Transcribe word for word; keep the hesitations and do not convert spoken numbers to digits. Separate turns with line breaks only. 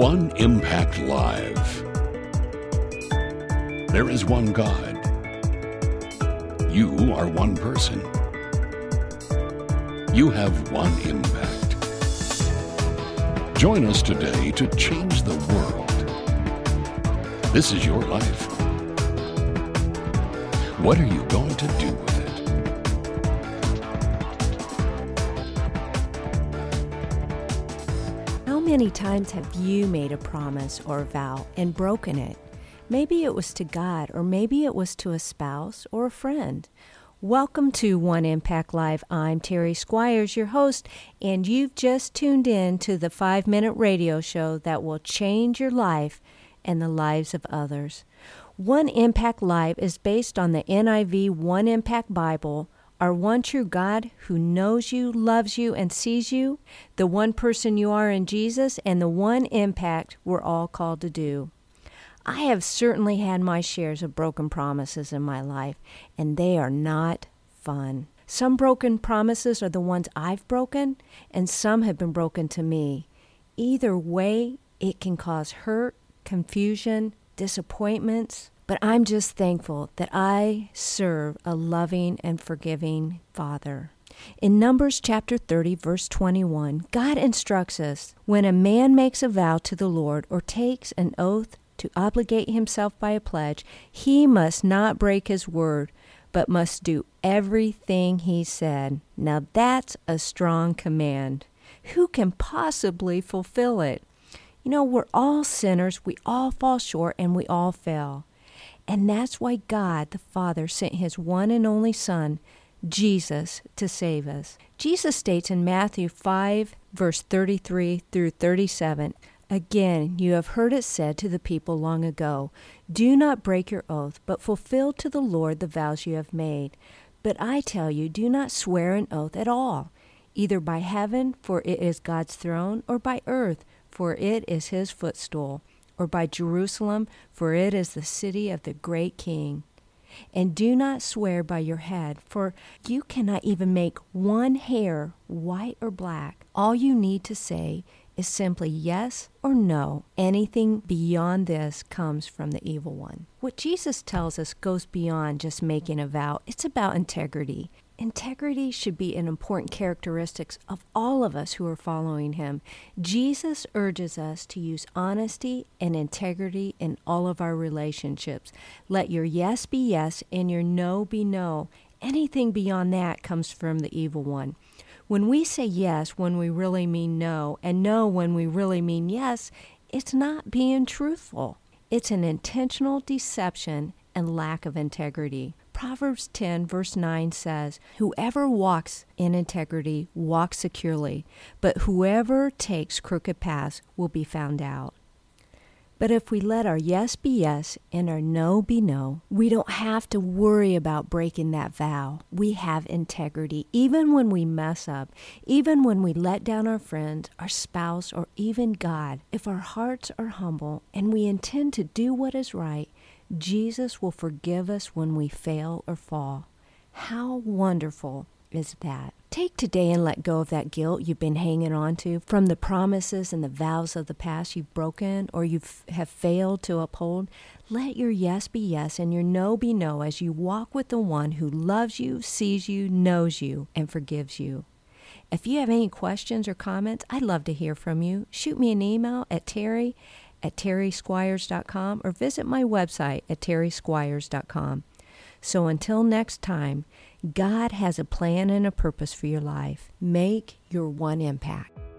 One Impact Live. There is one God. You are one person. You have one impact. Join us today to change the world. This is your life. What are you going to do with it?
How many times have you made a promise or vow and broken it? Maybe it was to God, or maybe it was to a spouse or a friend. Welcome to One Impact Live. I'm Terry Squires, your host, and you've just tuned in to the five-minute radio show that will change your life and the lives of others. One Impact Live is based on the N I V One Impact Bible, our one true God who knows you, loves you, and sees you, the one person you are in Jesus, and the one impact we're all called to do. I have certainly had my shares of broken promises in my life, and they are not fun. Some broken promises are the ones I've broken, and some have been broken to me. Either way, it can cause hurt, confusion, disappointments, but I'm just thankful that I serve a loving and forgiving Father. In Numbers chapter thirty, verse twenty-one, God instructs us, when a man makes a vow to the Lord or takes an oath to obligate himself by a pledge, he must not break his word, but must do everything he said. Now that's a strong command. Who can possibly fulfill it? You know, we're all sinners, we all fall short, and we all fail. And that's why God, the Father, sent his one and only Son, Jesus, to save us. Jesus states in Matthew five, verse thirty-three through thirty-seven, "Again, you have heard it said to the people long ago, 'Do not break your oath, but fulfill to the Lord the vows you have made.' But I tell you, do not swear an oath at all, either by heaven, for it is God's throne, or by earth, for it is his footstool, or by Jerusalem, for it is the city of the great King. And do not swear by your head, for you cannot even make one hair white or black. All you need to say is simply yes or no. Anything beyond this comes from the evil one." What Jesus tells us goes beyond just making a vow. It's about integrity. Integrity should be an important characteristic of all of us who are following him. Jesus urges us to use honesty and integrity in all of our relationships. Let your yes be yes and your no be no. Anything beyond that comes from the evil one. When we say yes when we really mean no, and no when we really mean yes, it's not being truthful. It's an intentional deception and lack of integrity. Proverbs ten, verse nine says, "Whoever walks in integrity walks securely, but whoever takes crooked paths will be found out." But if we let our yes be yes and our no be no, we don't have to worry about breaking that vow. We have integrity even when we mess up, even when we let down our friends, our spouse, or even God. If our hearts are humble and we intend to do what is right, Jesus will forgive us when we fail or fall. How wonderful is that? Take today and let go of that guilt you've been hanging on to from the promises and the vows of the past you've broken or you have failed to uphold. Let your yes be yes and your no be no as you walk with the one who loves you, sees you, knows you, and forgives you. If you have any questions or comments, I'd love to hear from you. Shoot me an email at terry at terry squires dot com or visit my website at terry squires dot com. So until next time, God has a plan and a purpose for your life. Make your one impact.